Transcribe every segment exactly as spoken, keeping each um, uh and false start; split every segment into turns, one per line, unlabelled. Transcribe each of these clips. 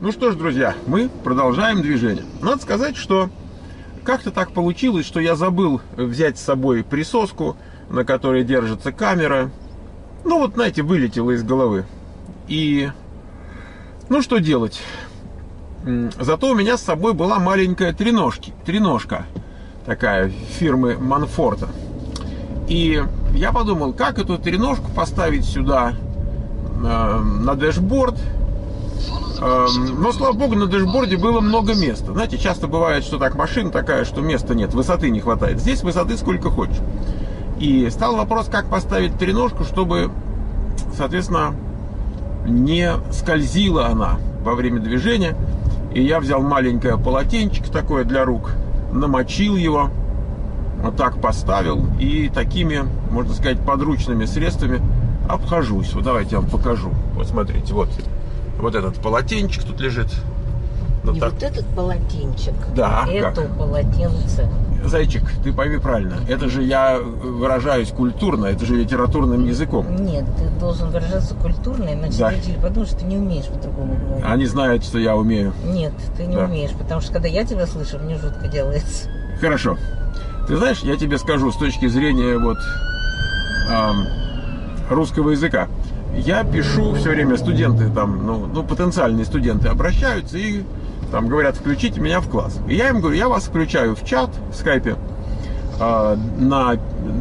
Ну что ж, друзья, мы продолжаем движение. Надо сказать, что как-то так получилось, что я забыл взять с собой присоску, на которой держится камера. Ну вот, знаете, вылетело из головы. И, ну что делать? Зато у меня с собой была маленькая треножки, треножка такая фирмы Манфорта. И я подумал, как эту треножку поставить сюда э, на дэшборд. Но, слава богу, на дэшборде было много места. Знаете, часто бывает, что так машина такая, что места нет, высоты не хватает. Здесь высоты сколько хочешь. И стал вопрос, как поставить треножку, чтобы, соответственно, не скользила она во время движения. И я взял маленькое полотенчик такое для рук, намочил его, вот так поставил. И такими, можно сказать, подручными средствами обхожусь. Вот давайте я вам покажу. Вот смотрите, вот. Вот этот полотенчик тут лежит. Вот,
и
так.
Вот этот полотенчик.
Да.
Это
как?
полотенце.
Зайчик, ты пойми правильно. Это же я выражаюсь культурно, это же литературным языком.
Нет, ты должен выражаться культурно, иначе
да.
зрители подумают, что ты не умеешь по-другому говорить.
Они знают, что я умею.
Нет, ты не да. умеешь, потому что когда я тебя слышу, мне жутко делается.
Хорошо. Ты знаешь, я тебе скажу с точки зрения вот эм, русского языка. Я пишу все время, студенты там, ну, ну, потенциальные студенты обращаются и там говорят, включите меня в класс. И я им говорю, я вас включаю в чат в скайпе э, на,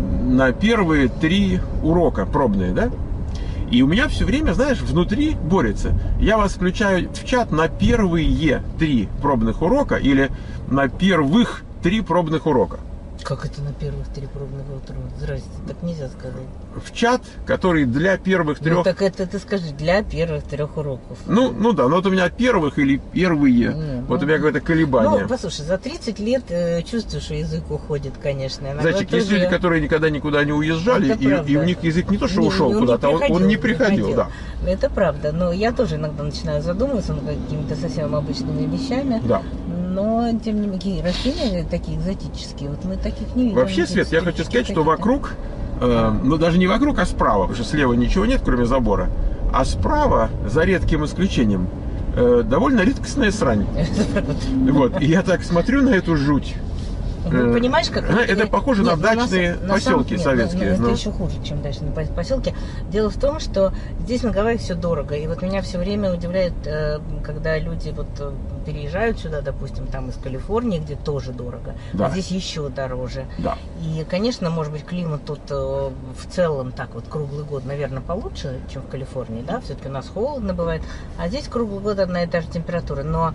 на первые три урока пробные, да? И у меня все время, знаешь, внутри борется. Я вас включаю в чат на первые три пробных урока или на первых три пробных урока.
Как это на первых три пробных урока? Здрасте, так нельзя сказать.
В чат, который для первых трех...
Ну так это ты скажи, для первых трех уроков.
Ну, ну да, но вот у меня первых или первые. Не, вот ну, у меня какое-то колебание.
Ну, послушай, за тридцать лет э, чувствуешь, что язык уходит, конечно.
Зайчик, есть люди, которые никогда никуда не уезжали, и, и у них язык не то, что не, ушел куда-то, а он, он не приходил. приходил. Да.
Это правда, но я тоже иногда начинаю задумываться над какими-то совсем обычными вещами.
Да.
Но, тем не менее, растения такие экзотические, вот мы таких не видим.
Вообще, Свет, я хочу сказать, что вокруг, э, ну даже не вокруг, а справа, потому что слева ничего нет, кроме забора, а справа, за редким исключением, э, довольно редкостная срань. Вот, и я так смотрю на эту жуть.
Ну, понимаешь, как...
Это похоже нет, на дачные на, поселки на самом, советские.
Нет,
но...
Это еще хуже, чем дачные поселки. Дело в том, что здесь на Гавайях все дорого. И вот меня все время удивляет, когда люди вот переезжают сюда, допустим, там из Калифорнии, где тоже дорого, да. А здесь еще дороже.
Да.
И, конечно, может быть, климат тут в целом так вот круглый год, наверное, получше, чем в Калифорнии, да? Все-таки у нас холодно бывает, а здесь круглый год одна и та же температура. Но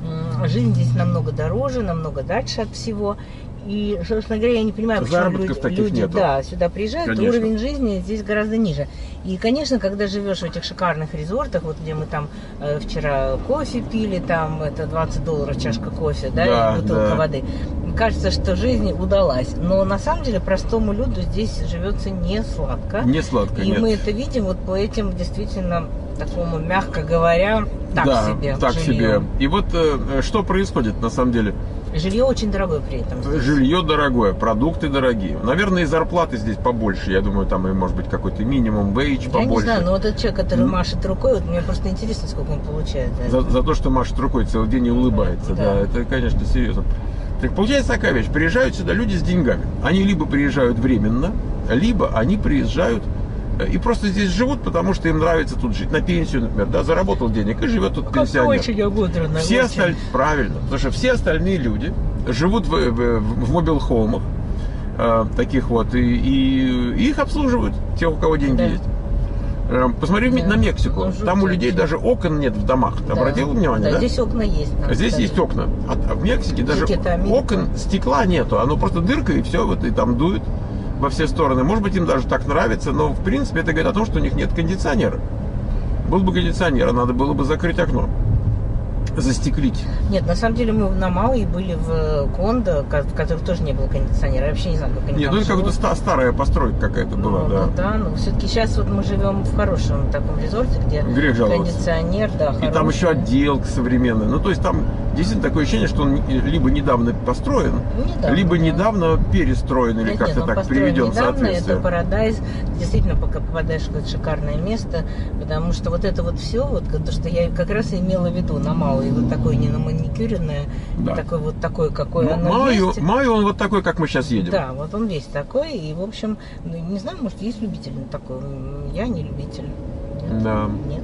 жизнь здесь намного дороже, намного дальше от всего. И, собственно говоря, я не понимаю, почему люди, люди да, сюда приезжают, конечно. Уровень жизни здесь гораздо ниже. И, конечно, когда живешь в этих шикарных резортах, вот где мы там э, вчера кофе пили, там это двадцать долларов чашка кофе, да, да и бутылка да. воды, кажется, что жизнь удалась. Но на самом деле простому люду здесь живется не сладко.
Не сладко,
И
нет.
мы это видим вот по этим действительно такому, мягко говоря, так
да,
себе.
так
жилье.
себе. И вот э, что происходит на самом деле?
Жилье очень дорогое при этом. Здесь.
Жилье дорогое, продукты дорогие. Наверное, и зарплаты здесь побольше. Я думаю, там и может быть какой-то минимум вейдж побольше.
Я не знаю, но вот этот человек, который mm. машет рукой, вот мне просто интересно, сколько он получает.
За, за то, что машет рукой целый день и улыбается. Да, да это, конечно, серьезно. Так получается такая вещь. Приезжают сюда люди с деньгами. Они либо приезжают временно, либо они приезжают и просто здесь живут, потому что им нравится тут жить. На пенсию, например, да, заработал денег и живет тут пенсионер.
Очень ободренно.
Все осталь... Правильно, потому что все остальные люди живут в, в, в мобил-хоумах, э, таких вот, и, и их обслуживают, те, у кого деньги да. есть. Э, посмотри да. на Мексику, ну, там у людей даже окон нет в домах. Ты да. обратил внимание, да?
Да, здесь окна есть.
А здесь
кстати.
есть окна. А, а в Мексике даже окон, стекла нету, оно просто дырка и все, вот и там дует во все стороны. Может быть, им даже так нравится, но в принципе это говорит о том, что у них нет кондиционера. Был бы кондиционер, надо было бы закрыть окно, застеклить.
Нет, на самом деле мы на Мауи были в кондо, в котором тоже не было кондиционера. Я вообще не знаю, как они
Нет,
там
ну это какая-то старая постройка какая-то была,
ну,
да.
Ну, да, но все-таки сейчас вот мы живем в хорошем таком резорте, где
Грех жаловаться.
Кондиционер, да,
и
хороший.
там еще отделка современная. Ну, то есть там действительно такое ощущение, что он либо недавно построен,
Недавно,
либо
да.
недавно перестроен, или
Нет,
как-то
нет, он
так
построен
приведен в
недавно,
соответствие.
это Парадайз. Действительно, пока попадаешь в какое-то шикарное место, потому что вот это вот все, вот то, что я как раз и имела в виду на Мауи, вот такое не наманикюренное,
Да.
такой вот такой, какой
Ну,
оно
Маю,
есть.
Маю он вот такой, как мы сейчас едем.
Да, вот он весь такой, и, в общем, ну, не знаю, может, есть любители на такой. Я не любитель. Нет,
Да.
нет, нет.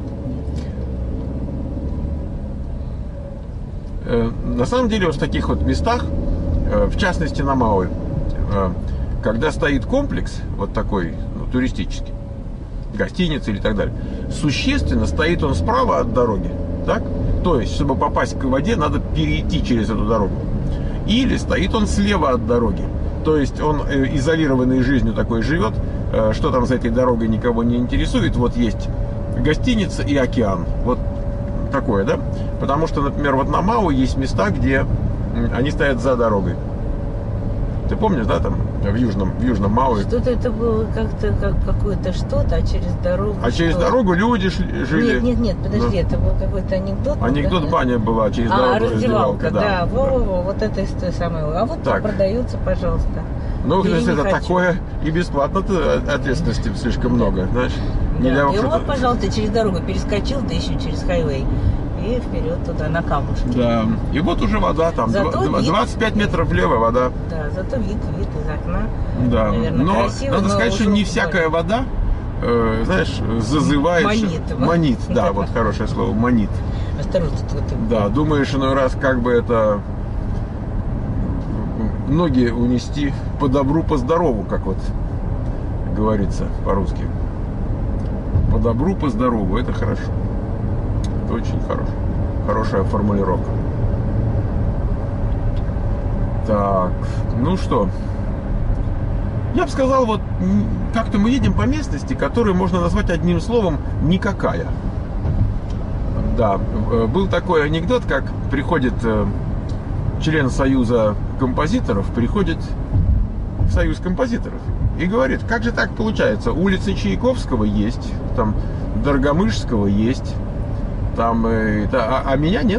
Э, На самом деле, вот в таких вот местах, э, в частности на Мауи, э, когда стоит комплекс, вот такой, ну, туристический, гостиница или так далее, существенно стоит он справа от дороги, так? То есть, чтобы попасть к воде, надо перейти через эту дорогу. Или стоит он слева от дороги. То есть, он э, изолированной жизнью такой живет, э, что там за этой дорогой никого не интересует. Вот есть гостиница и океан. Вот такое, да? Потому что, например, вот на Мауи есть места, где м, они стоят за дорогой. Ты помнишь, да, там в южном, в южном Мауи?
Что-то это было как-то как какое-то что-то, а через дорогу.
А через
что?
дорогу люди шли- жили.
Нет, нет, нет, подожди,
Ну.
это был какой-то анекдот.
Анекдот,
да?
баня была, через
А,
дорогу
раздевалка, да.
да.
Во-во-во, вот это из той самой. А вот
Так.
продается, пожалуйста.
Ну,
Я
если
не
это
хочу.
такое, и бесплатно-то ответственности слишком много, знаешь. Не
Да.
для
И
что-то-
вот, пожалуйста, через дорогу перескочил, да еще через хайвей. И вперед туда, на камушки.
Да. И вот уже вода там.
Зато
Два-
вид-
двадцать пять метров влево вода.
Да, зато вид, вид из окна.
Да.
Наверное,
но
красиво,
надо
но
сказать, что
уже
не
более.
всякая вода, э, знаешь, зазывает.
Манит.
Манит, да, вот хорошее слово, манит.
Осторожно, тут вот
Да, думаешь иной раз, как бы это ноги унести по добру, по здорову, как вот говорится по-русски. По добру, по здорову, это хорошо. Это очень хорошо. Хорошая формулировка. Так, ну что? Я бы сказал, вот м, как-то мы едем по местности, которую можно назвать одним словом «никакая». Да, э, был такой анекдот, как приходит э, член Союза композиторов, приходит в Союз композиторов и говорит, как же так получается, улицы Чайковского есть, там Доргомышского есть, там, э, та- а, а меня нет.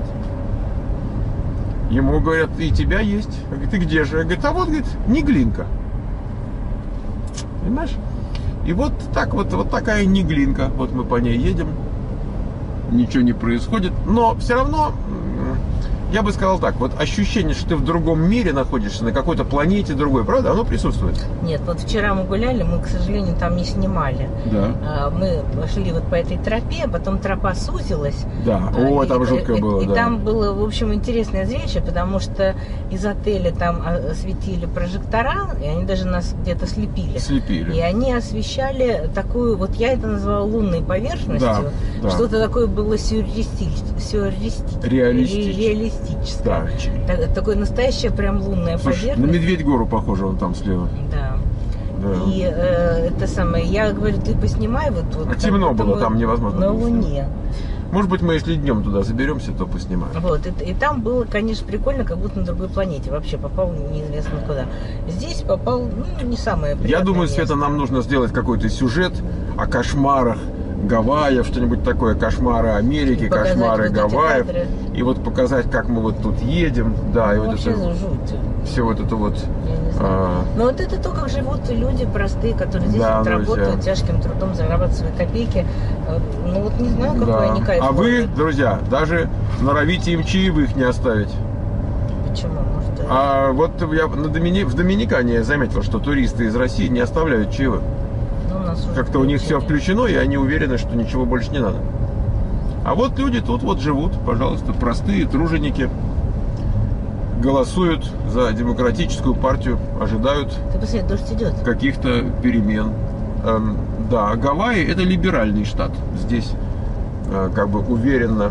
Ему говорят, и тебя есть. Он говорит, ты где же? Говорит, а вот, говорит, Неглинка. Понимаешь? И вот так вот, вот такая Неглинка. Вот мы по ней едем. Ничего не происходит. Но все равно, м, я бы сказал так, вот ощущение, что ты в другом мире находишься, на какой-то планете другой, правда, оно присутствует.
Нет, вот вчера мы гуляли, мы, к сожалению, там не снимали.
Да.
А, Мы шли вот по этой тропе, а потом тропа сузилась.
Да.
А,
О,
и-
там
и-
жутко
и,
было,
и
да.
там было, в общем, интересное зрелище, потому что из отеля там а, светили прожектора, и они даже нас где-то слепили.
Слепили.
И они освещали такую, вот я это назвала лунной поверхностью.
Да, да.
Что-то такое было сюрреалистич- сюрреалистич-
Реалистич-
реалистическое.
Да.
Так- Такое настоящая прям лунная
Слушай, на
поверхность.
Медведь гору похоже, он там слева.
Да.
Да.
И э, это самое, я говорю, ты поснимай вот, вот
А
как
темно
будто
было,
мы
там невозможно
на
было снимать.
Луне.
Может быть, мы если днем туда заберемся, то поснимаем.
Вот, и, и там было, конечно, прикольно, как будто на другой планете. Вообще попал неизвестно куда. Здесь попал, ну, не самое
Я
приятное
думаю,
место.
Света, нам нужно сделать какой-то сюжет о кошмарах Гавайев, что-нибудь такое, кошмары Америки,
И показать
кошмары
вот эти
Гавайев.
кадры.
И вот показать, как мы вот тут едем, да, и вот
Вообще
это,
жуть.
все вот это вот.
Я не знаю.
а,
Но вот это то, как живут люди простые, которые здесь
Да,
вот
друзья.
работают, тяжким трудом зарабатывают свои копейки. Э, Ну вот не знаю, какой
да.
они кайф
А вы,
ловят.
друзья, даже норовите им чаевых не оставить.
Почему? Может, э,
А вот я на Домини... в Доминикане заметил, что туристы из России не оставляют чаевых.
ну, у нас уже
Как-то у них все
включили.
включено, и они уверены, что ничего больше не надо. А вот люди тут вот живут, пожалуйста, простые труженики, голосуют за демократическую партию, ожидают
Ты посмотри, дождь идет.
каких-то перемен. Эм, да, Гавайи это либеральный штат. Здесь э, как бы уверенно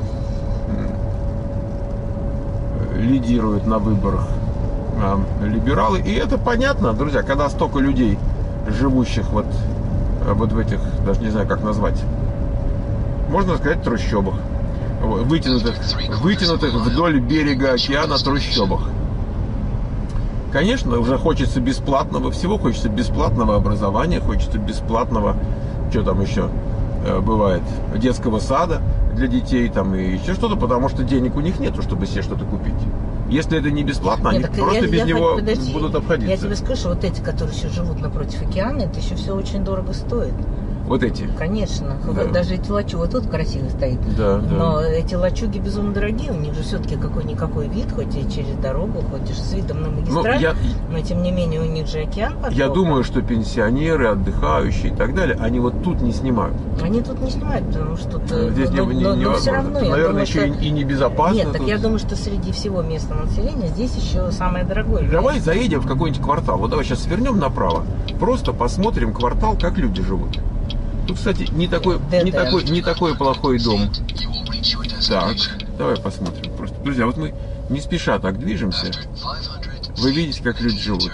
м, лидируют на выборах э, либералы. И это понятно, друзья, когда столько людей, живущих вот, э, вот в этих, даже не знаю, как назвать, можно сказать, трущобах. Вот, Вытянутых, вытянутых вдоль берега океана трущобах. Конечно, уже хочется бесплатного всего, хочется бесплатного образования, хочется бесплатного, что там еще э, бывает, детского сада, для детей там и еще что-то, потому что денег у них нету, чтобы себе что-то купить. Если это не бесплатно,
Нет,
они
так
просто
я-
без
я
него
хоть- подожди,
будут обходиться.
Я тебе скажу, что вот эти, которые еще живут напротив океана, это еще все очень дорого стоит.
Вот эти.
Конечно.
Да.
Вот даже эти лачуги, вот тут красиво стоит.
Да, да.
Но эти лачуги безумно дорогие, у них же все-таки какой-никакой вид, хоть и через дорогу, хоть и с видом на
Ну,
магистраль,
я,
но тем не менее у них же океан под
я
боком.
думаю, что пенсионеры, отдыхающие и так далее, они вот тут не снимают.
Они тут не снимают, потому что тут... э,
Здесь
но,
не, не,
но- но
невозможно.
все равно, я
Наверное,
думаю,
еще
что...
и, и небезопасно.
Нет, так
тут.
я думаю, что среди всего местного населения здесь еще самое дорогое.
Давай заедем в какой-нибудь квартал. Вот давай сейчас свернем направо. Просто посмотрим квартал, как люди живут. Тут, кстати, не такой, не
Да-да.
такой, не такой плохой дом. Так, давай посмотрим. Просто, друзья, вот мы не спеша так движемся. Вы видите, как люди живут.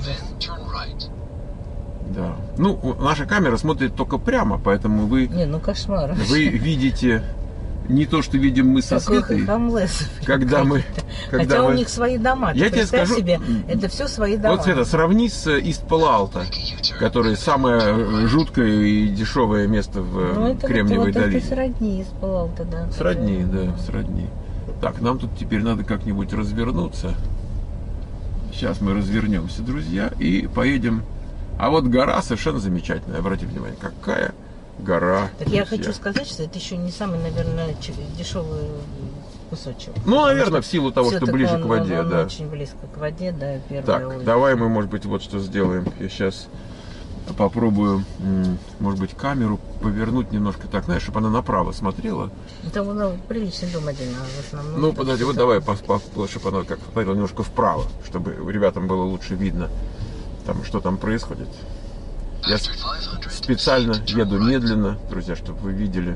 Да. Ну, наша камера смотрит только прямо, поэтому вы,
Не, ну кошмар.
вы видите не то, что видим мы со
Такой
Светой,
хамлес.
когда мы... Когда
Хотя
мы...
у них свои дома.
Я
Ты
тебе
представь
скажу-
себе, это все свои дома.
Вот, Света, сравни с Ист-Пала-Алта, которое самое жуткое и дешевое место в
Ну, это
Кремниевой
вот, вот
долине.
это сродни из да.
Сродни, да, сродни. Так, нам тут теперь надо как-нибудь развернуться. Сейчас мы развернемся, друзья, и поедем. А вот гора совершенно замечательная. Обратите внимание, какая гора.
Так я
друзья.
хочу сказать, что это еще не самый, наверное, ч- дешевый кусочек.
Ну,
Потому
наверное,
что
в силу того, что
всё-таки
ближе
он-
к воде,
он
да.
очень близко к воде, да, первая
Так,
улица.
давай мы, может быть, вот что сделаем. Я сейчас попробую, м, может быть, камеру повернуть немножко так, знаешь, чтобы она направо смотрела.
Это ну, приличный дом один, а в основном...
Ну,
это
подожди, вот
всё
давай,
так.
пос- пос- чтобы она как смотрела немножко вправо, чтобы ребятам было лучше видно, там, что там происходит. Я с- специально еду медленно, друзья, чтобы вы видели.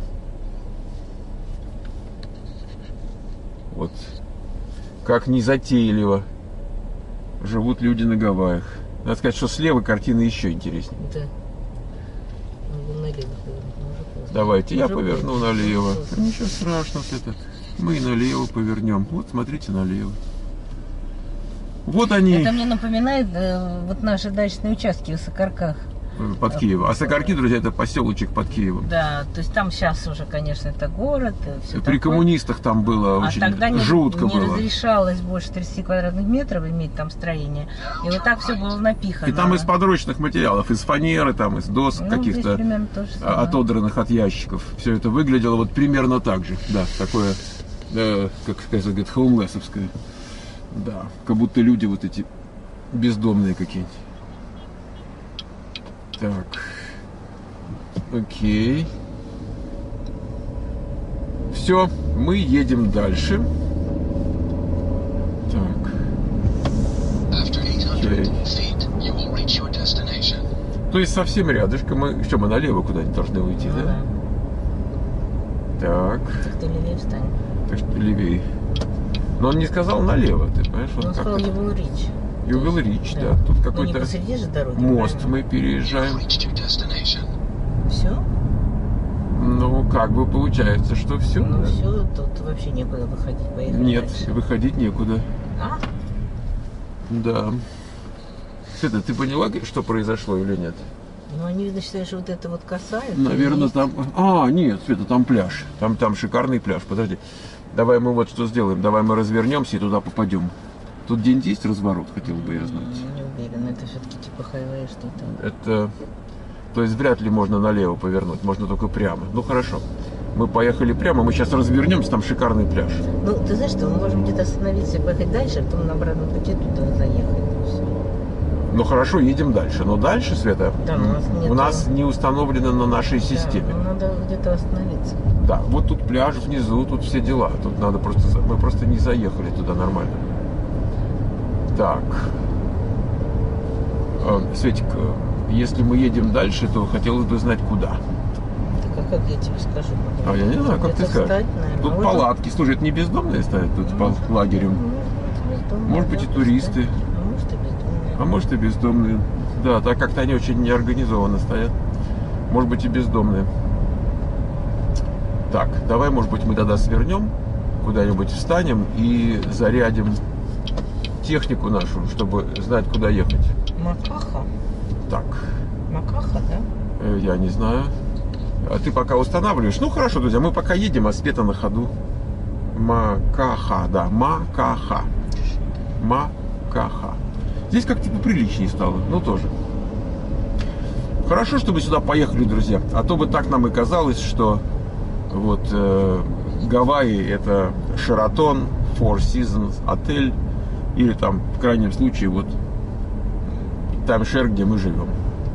Вот как незатейливо живут люди на Гавайях. Надо сказать, что слева картина еще интереснее.
Да. Ну, налево повернуть, может, поздно.
Давайте, я
Может,
поверну
поздно.
налево.
Поздно.
Ничего страшного, это. Мы и налево повернем. Вот, смотрите, налево. Вот они,
Это мне напоминает э, вот наши дачные участки в Сокарках.
э, под Киевом. А Сокарки, друзья, это поселочек под Киевом.
Да, то есть там сейчас уже, конечно, это город. Все
При коммунистах там было
А
очень
тогда не,
жутко
не
было.
разрешалось больше тридцати квадратных метров иметь там строение. И вот так все было напихано.
И там из подручных материалов, из фанеры, там, из досок
Ну, здесь
каких-то
примерно то же
а,
самое.
отодранных от ящиков. Все это выглядело вот примерно так же. Да, такое, э, как сказать, говорит, хоумлессовское. Да, как будто люди вот эти бездомные какие-нибудь. Так. Окей. Все, мы едем дальше. Так.
After eight hundred
Окей.
feet, you will reach your destination.
То есть совсем рядышком. Мы что, мы налево куда-нибудь должны уйти,
Ну,
да? Так.
Так ты левее встань.
Так что левее. Но он не сказал налево, ты понимаешь?
Он
как
сказал
это?
его рич.
You will reach,
Да.
да. Тут
Ну, не
какой-то
посреди же дороги.
мост
правильно?
мы
You
переезжаем.
have reached your destination.
Все?
Ну, как бы получается, что все.
Ну все, тут вообще некуда выходить. Поехали
Нет,
дальше.
выходить некуда.
А?
Да. Света, ты поняла, что произошло или нет?
Ну они, видно, считают, что вот это вот коса. это
Наверное,
есть-
там... А, нет, Света, там пляж. Там, там шикарный пляж. Подожди. Давай мы вот что сделаем. Давай мы развернемся и туда попадем. Тут где-нибудь есть разворот, хотел бы я знать.
Не уверена, это все-таки типа хайвей что-то.
Это... То есть вряд ли можно налево повернуть, можно только прямо. Ну хорошо. Мы поехали прямо, мы сейчас развернемся, там шикарный пляж.
Ну, ты знаешь что, мы можем где-то остановиться и поехать дальше, а потом на обратном пути туда заехать. и всё.
Ну хорошо, едем дальше. Но дальше, Света,
Да, у нас
м,
нету-
у нас не установлено на нашей системе.
Да, ну, надо где-то остановиться.
Да, вот тут пляж внизу, тут все дела. Тут надо просто... за- Мы просто не заехали туда нормально. Так. Э, Светик, э, если мы едем дальше, то хотелось бы знать, куда.
Так а как я тебе скажу? куда?
А я не знаю, как ты
Где-то
скажешь.
встать, наверное.
Тут
А вот
палатки. Слушай, это не бездомные стоят тут
Ну,
по лагерю?
ну, может, бездомные,
Может быть, и
да,
туристы.
встать. А может и бездомные.
А может и бездомные. Да, так как-то они очень неорганизованно стоят. Может быть и бездомные. Так, давай, может быть, мы тогда свернем, куда-нибудь встанем и зарядим технику нашу, чтобы знать, куда ехать.
Макаха?
Так,
Макаха, да?
э, я не знаю. А ты пока устанавливаешь. Ну хорошо, друзья, мы пока едем, а Света на ходу. Макаха, да, Макаха. Макаха. Здесь как-то поприличнее стало, но тоже. Хорошо, что мы сюда поехали, друзья. А то бы так нам и казалось, что вот э, Гавайи это Шератон, Four Seasons отель, или там, в крайнем случае, вот таймшер, где мы живем.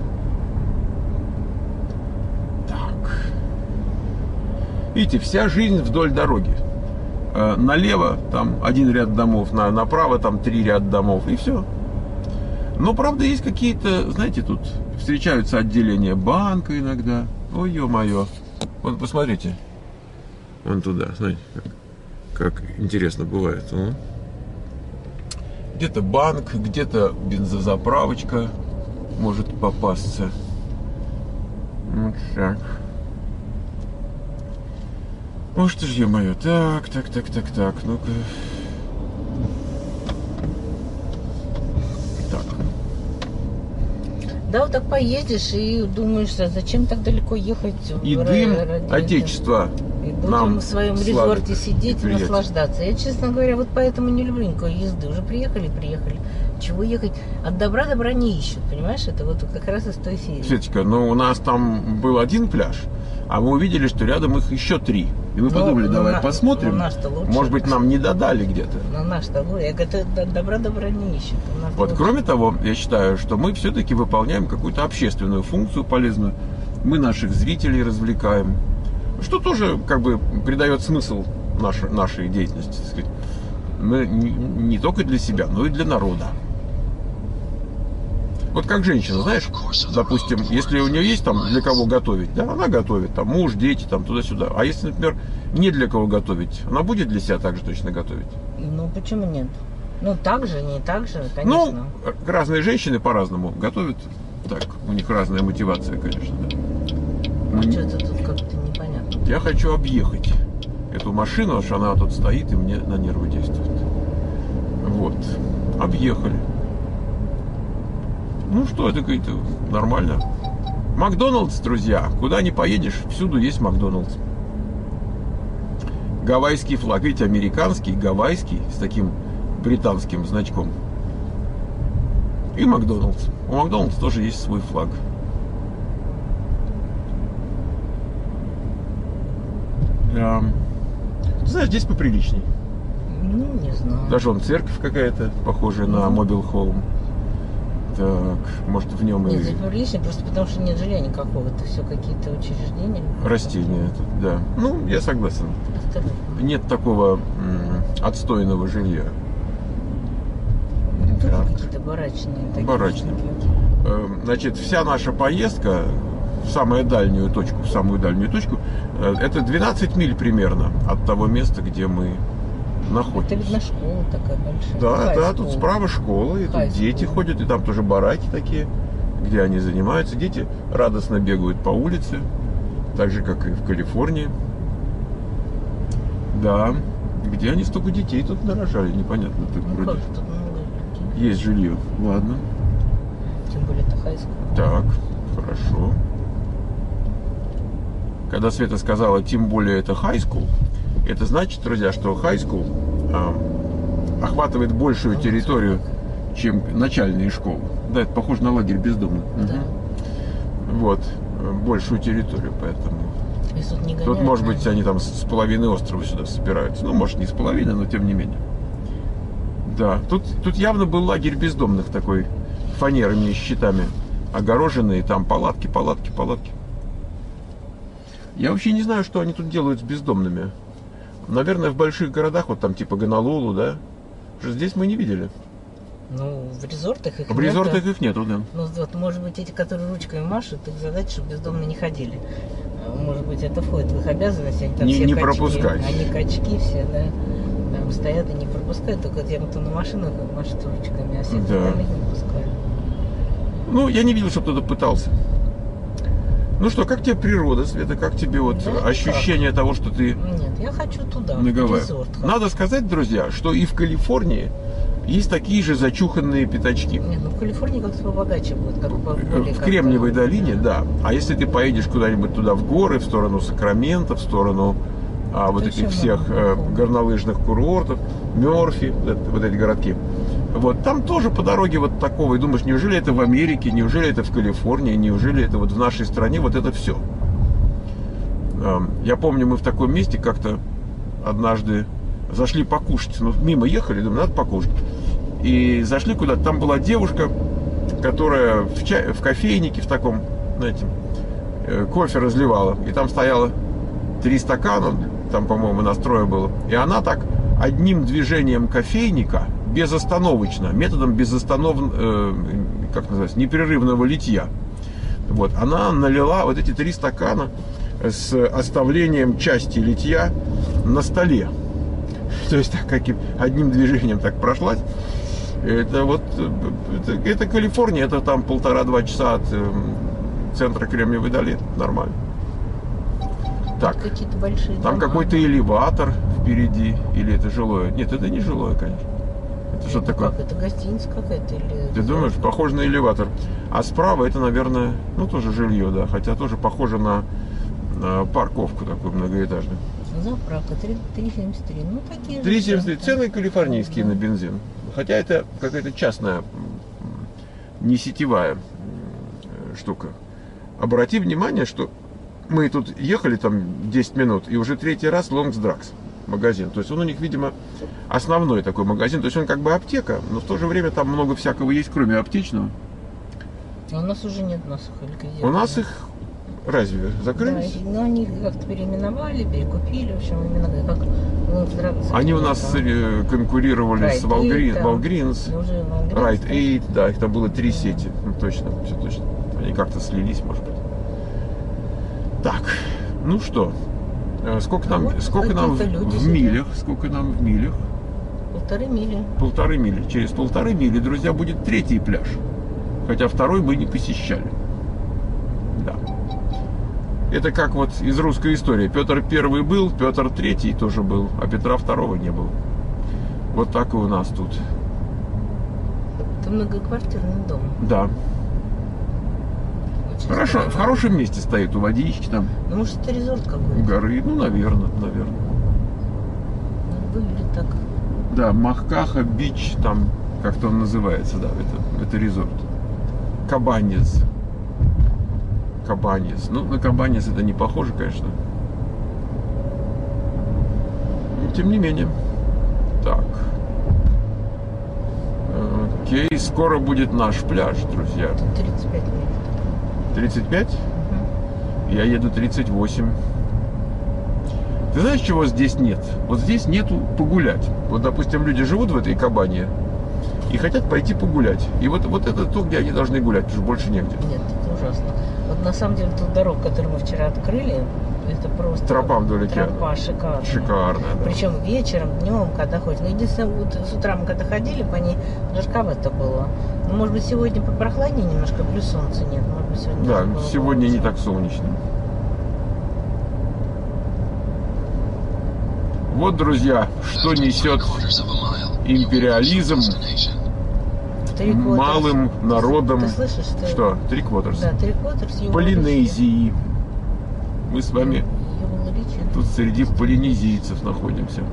Так. Видите, вся жизнь вдоль дороги. Э, налево там один ряд домов, на, направо там три ряда домов, и все. Но, правда, есть какие-то, знаете, тут встречаются отделения банка иногда. Ой, ё-моё. Вот посмотрите. Вон туда, знаете, как, как интересно бывает. А? Где-то банк, где-то бензозаправочка может попасться. Вот так. Ой, что ж, ё-моё. Так, так, так, так, так. Ну-ка.
Да, вот так поедешь и думаешь, а зачем так далеко ехать?
И
в
дым
ради
Отечества.
И будем
нам
в своем
сладок
резорте сидеть и
приятен.
наслаждаться. Я, честно говоря, вот поэтому не люблю никакой езды. Уже приехали, приехали. Чего ехать? От добра добра не ищут, понимаешь? Это вот как раз из той серии.
Светочка, ну у нас там был один пляж, а мы увидели, что рядом их еще три. И мы
Ну,
подумали,
ну,
давай
на-
посмотрим.
ну, наш-то лучше.
Может быть, нам не додали где-то.
На наш-то лучше. Я говорю, это от добра добра не ищут. У нас
Вот,
лучше.
кроме того, я считаю, что мы все-таки выполняем какую-то общественную функцию полезную. Мы наших зрителей развлекаем. Что тоже как бы придает смысл нашей, нашей деятельности. Так сказать. Мы не, не только для себя, но и для народа. Вот как женщина, знаешь, допустим, если у нее есть там для кого готовить, да, она готовит, там муж, дети, там туда-сюда. А если, например, не для кого готовить, она будет для себя также точно готовить?
Ну, почему нет? Ну, так же, не так же, конечно.
Ну, разные женщины по-разному готовят. Так, у них разная мотивация, конечно. Да.
А что-то тут как-то непонятно.
Я хочу объехать эту машину, потому что она тут стоит и мне на нервы действует. Вот, объехали. Ну что, это какое-то нормально. Макдональдс, друзья, куда ни поедешь, всюду есть Макдональдс. Гавайский флаг, видите, американский, гавайский, с таким британским значком. И Макдональдс. У Макдональдс тоже есть свой флаг. Да. Ты знаешь, здесь поприличней.
Ну, не знаю.
Даже вон церковь какая-то, похожая на Мобил Хоум. Так, может в нем
Нет,
и
здесь прилично, просто потому что нет жилья никакого. Это все какие-то учреждения.
растения тут, да. Ну, я согласен.
Осторожно.
Нет такого м, отстойного жилья.
Тоже
Так.
какие-то барачные. Такие
Барачные.
штуки.
Э, Значит, вся наша поездка в самую дальнюю точку, в самую дальнюю точку, э, это двенадцать миль примерно от того места, где мы
Это,
находимся.
видно, школа такая большая.
Да,
High
да,
school.
тут справа школа, и тут
High
дети
school.
ходят, и там тоже бараки такие, где они занимаются. Дети радостно бегают по улице, так же, как и в Калифорнии. Да, где они столько детей тут нарожали, непонятно. Тут
Ну,
вроде
как, тут много людей.
есть жилье. Ладно,
Тем более это high school.
так, хорошо. Когда Света сказала, тем более это high school, это значит, друзья, что high school а, охватывает большую территорию, чем начальные школы. Да, это похоже на лагерь бездомных.
Да.
Вот, э, большую территорию, поэтому.
И тут не
Тут,
гоняют,
может быть,
наверное.
они там с с половины острова сюда собираются. Ну, может, не с половины, но тем не менее. Да, тут, тут явно был лагерь бездомных такой, фанерами и щитами огороженные, там палатки, палатки, палатки. Я вообще не знаю, что они тут делают с бездомными. Наверное, в больших городах, вот там типа Гонолулу, да? Что здесь мы не видели.
Ну, в резортах их
В
нет,
резортах
да.
их нету, да.
Ну, вот, может быть, эти, которые ручками машут, их задача, чтобы бездомно не ходили. А, Может быть, это входит в их обязанности. Они там
Не-
все
не
качки.
пропускать.
Они качки все, да. Там стоят и не пропускают. Только тем, кто на машинах машет ручками, а всех
Да.
остальных не пускают.
Ну, я не видел, чтобы кто-то пытался. Ну что, как тебе природа, Света? Как тебе вот
Да
ощущение того, что ты
Нет, я хочу туда,
на
в
Гавайях?
резорт.
Надо сказать, друзья, что и в Калифорнии есть такие же зачуханные пятачки.
Не, ну в Калифорнии как-то побогаче будет, как бы более
В
как-то-
Кремниевой долине, да. А если ты поедешь куда-нибудь туда в горы, в сторону Сакрамента, в сторону а, вот
Это
этих
всё
всех э,
много.
горнолыжных курортов, Мёрфи, вот, вот эти городки, вот там тоже по дороге вот такого. И думаешь, неужели это в Америке, неужели это в Калифорнии, неужели это вот в нашей стране, вот это все. Я помню, мы в таком месте как-то однажды зашли покушать. Ну, мимо ехали, думаю, надо покушать. И зашли куда-то. Там была девушка, которая в, чай, в кофейнике в таком, знаете, э, кофе разливала. И там стояло три стакана, там, по-моему, настроя было. И она так одним движением кофейника, безостановочно, методом безостанов... э, как называется, непрерывного литья. Вот, она налила вот эти три стакана с оставлением части литья на столе. То есть так, каким одним движением так прошлась. Это вот это, это Калифорния, это там полтора-два часа от э, центра Кремниевой долины. Нормально. Так,
Какие-то большие
там
дома.
какой-то элеватор впереди. Или это жилое? Нет, это не жилое, конечно. Это что
Это
такое?
как? Это гостиница какая-то или...
Ты думаешь, похоже на элеватор. А справа это, наверное, ну тоже жилье, да. Хотя тоже похоже на, на парковку такую многоэтажную.
Заправка три семьдесят три. Ну, такие же.
три семьдесят три.
да.
Цены калифорнийские на бензин. Хотя это какая-то частная, м, не сетевая м, штука. Обрати внимание, что мы тут ехали там десять минут, и уже третий раз Long's Drugs магазин. То есть он у них, видимо, основной такой магазин. То есть он как бы аптека, но в то же время там много всякого есть, кроме аптечного.
А у нас уже нет наших ликвидированных.
У нас их разве
Да,
закрылись?
и- но они как-то переименовали, перекупили, в общем, именно как Long's Drugs.
Они у нас э, конкурировали с
Right
Walgreens,
Aid, да.
Walgreens,
Ну, уже Walgreens,
Right
да.
Aid, да, их там было три сети. Ну, точно, все точно. Они как-то слились, может быть. Так, ну что, э, сколько нам,
Вот
сколько нам в,
какие-то люди
в
сидят.
милях, сколько нам в милях?
Полторы мили.
Полторы мили. Через полторы мили, друзья, будет третий пляж. Хотя второй мы не посещали. Да. Это как вот из русской истории. Петр Первый был, Петр Третий тоже был, а Петра Второго не было. Вот так и у нас тут.
Это многоквартирный дом.
Да.
Очень
Хорошо,
странно.
в хорошем месте стоит у водички там,
Ну, может, это резорт
у
какой-то.
горы. Ну, наверное, наверное.
Ну, выглядит так.
Да, Махкаха Бич, там как-то он называется, да, это, это резорт. Кабанес. Кабанес. Ну, на Кабанес это не похоже, конечно. Но, тем не менее. Так. Окей, скоро будет наш пляж, друзья.
Тут тридцать пять миль.
тридцать пять?
Мгм.
Я еду тридцать восемь. Ты знаешь, чего здесь нет? Вот здесь нету погулять. Вот, допустим, люди живут в этой кабане и хотят пойти погулять. И вот, вот это то, где они должны гулять, потому что больше негде.
Нет, это ужасно. Вот на самом деле тут дорога, которую мы вчера открыли, это просто...
Тропа вдоль океана.
Тропа шикарная.
Шикарно, да.
Причем вечером, днем, когда ходишь. Ну, единственное, вот с утра мы когда ходили, по ней жарковато было. Ну, может быть, сегодня попрохладнее немножко, плюс солнца нет. Может быть, сегодня
Да,
даже было
сегодня не
лучше.
так солнечно. Вот, друзья, что
After
несет
three-quarters of a mile, you will
империализм
reach your destination.
Три квотерс.
малым
Ты-
народом.
Ты слышишь, что...
Что? Три квотерс.
Да, три квотерс. его
Полинезии. Мы с вами
речи. Его речи.
тут среди полинезийцев находимся.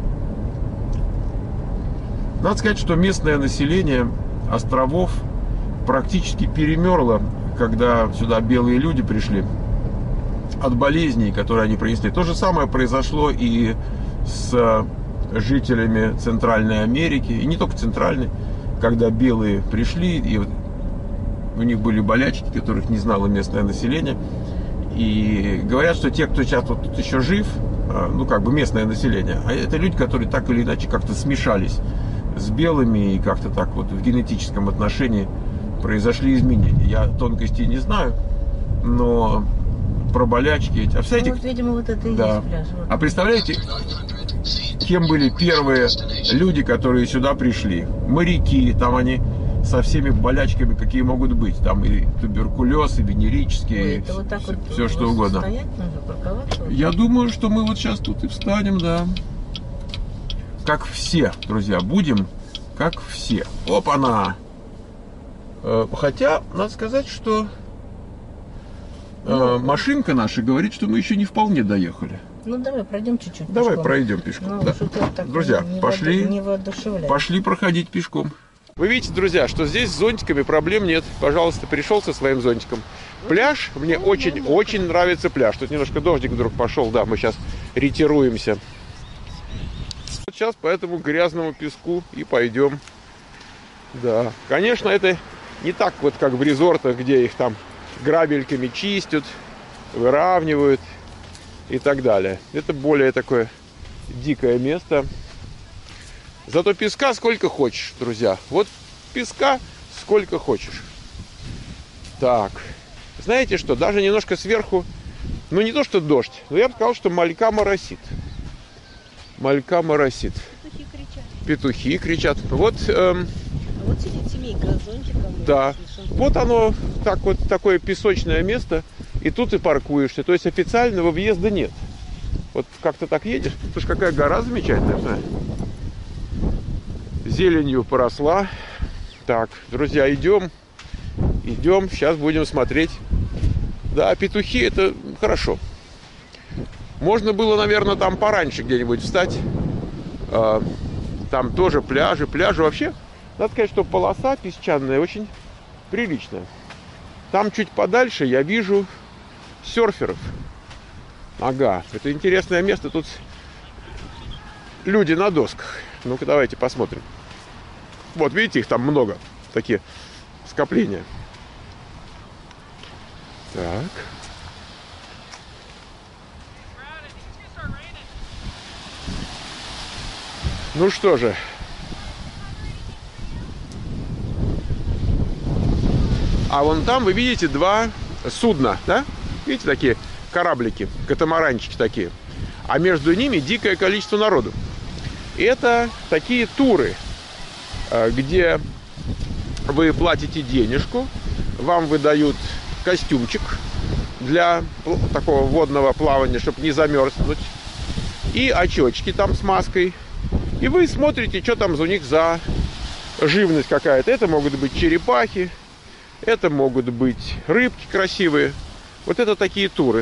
Надо сказать, что местное население островов практически перемерло, когда сюда белые люди пришли от болезней, которые они принесли. То же самое произошло и с жителями Центральной Америки, и не только Центральной, когда белые пришли, и у них были болячки, которых не знало местное население. И говорят, что те, кто сейчас вот тут еще жив, ну как бы местное население, а это люди, которые так или иначе как-то смешались с белыми и как-то так вот в генетическом отношении произошли изменения. Я тонкостей не знаю, но про болячки эти. А
Ну,
представляете,
вот, видимо, вот это и
да.
есть пляж. Вот.
А представляете,
nine hundred feet,
кем были первые люди, которые сюда пришли? Моряки, там они со всеми болячками, какие могут быть. Там и туберкулез, и венерические,
Ой, это вот так вот
все что угодно.
стоять нужно, парковаться?
Я думаю, что мы вот сейчас тут и встанем, да. Как все, друзья, будем как все. Опа-на! Хотя, надо сказать, что ну, машинка наша говорит, что мы еще не вполне доехали.
Ну, давай пройдем чуть-чуть.
Давай
пешком.
пройдем пешком.
Ну,
Да.
так
Друзья,
не
пошли,
не воодушевляет.
пошли проходить пешком. Вы видите, друзья, что здесь с зонтиками проблем нет. Пожалуйста, пришел со своим зонтиком. Пляж, мне очень-очень нравится пляж. Тут немножко дождик вдруг пошел, да, мы сейчас ретируемся. Вот сейчас по этому грязному песку и пойдем. Да, конечно, это не так вот, как в резортах, где их там грабельками чистят, выравнивают и так далее. Это более такое дикое место. Зато песка сколько хочешь, друзья. Вот песка сколько хочешь. Так, знаете что, даже немножко сверху, ну не то что дождь, но я бы сказал, что малька моросит. Малька моросит.
Петухи кричат.
Петухи кричат. Вот... Эм,
Вот сидит семейка с зонтиком.
да. Вот оно, так вот, такое песочное место, и тут и паркуешься. То есть официального въезда нет. Вот как-то так едешь. Слушай, какая гора замечательная. Да? Зеленью поросла. Так, друзья, идем. Идем, сейчас будем смотреть. Да, петухи, это хорошо. Можно было, наверное, там пораньше где-нибудь встать. Там тоже пляжи. Пляжи вообще... Надо сказать, что полоса песчаная очень приличная. Там чуть подальше я вижу серферов. Ага, это интересное место. Тут люди на досках. Ну-ка, давайте посмотрим. Вот, видите, их там много. Такие скопления. Так. Ну что же. А вон там вы видите два судна, да? Видите, такие кораблики, катамаранчики такие. А между ними дикое количество народу. И это такие туры, где вы платите денежку, вам выдают костюмчик для такого водного плавания, чтобы не замерзнуть, и очечки там с маской. И вы смотрите, что там у них за живность какая-то. Это могут быть черепахи. Это могут быть рыбки красивые. Вот это такие туры.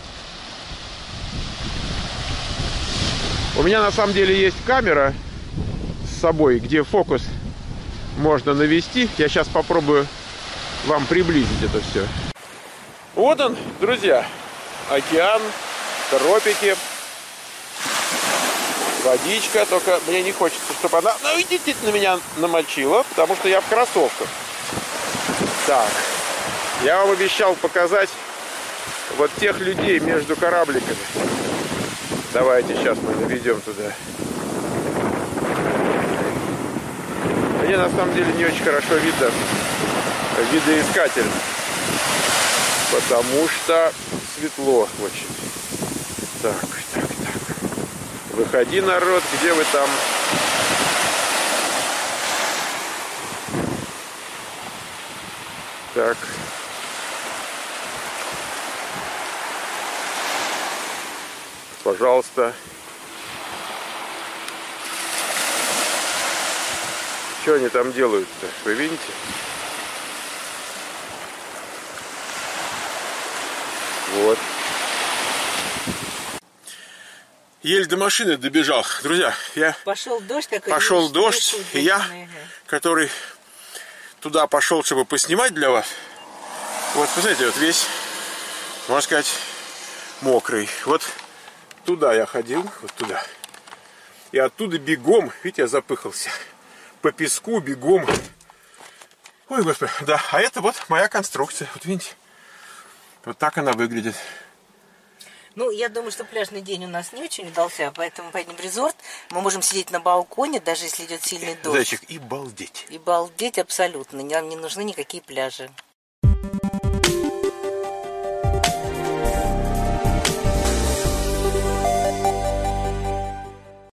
У меня на самом деле есть камера с собой, где фокус можно навести. Я сейчас попробую вам приблизить это все. Вот он, друзья. Океан, тропики. Водичка. Только мне не хочется, чтобы она, ну, идите, на меня намочила, потому что я в кроссовках. Так, я вам обещал показать вот тех людей между корабликами. Давайте сейчас мы наведем туда. Мне на самом деле не очень хорошо видно видоискатель, потому что светло очень. Так, так, так. Выходи, народ, где вы там? Так. Пожалуйста. Что они там делают-то? Вы видите? Вот. Еле до машины добежал. Друзья, я...
Пошел дождь, как
Пошел дождь, и я, который... туда пошел, чтобы поснимать для вас. Вот, посмотрите, вот весь, можно сказать, мокрый. Вот туда я ходил, вот туда. И оттуда бегом, видите, я запыхался. По песку бегом. Ой, господи, да. А это вот моя конструкция. Вот видите, вот так она выглядит.
Ну, я думаю, что пляжный день у нас не очень удался, поэтому поедем в резорт. Мы можем сидеть на балконе, даже если идет сильный дождь.
Зайчик, и балдеть.
И балдеть абсолютно. Нам не нужны никакие пляжи.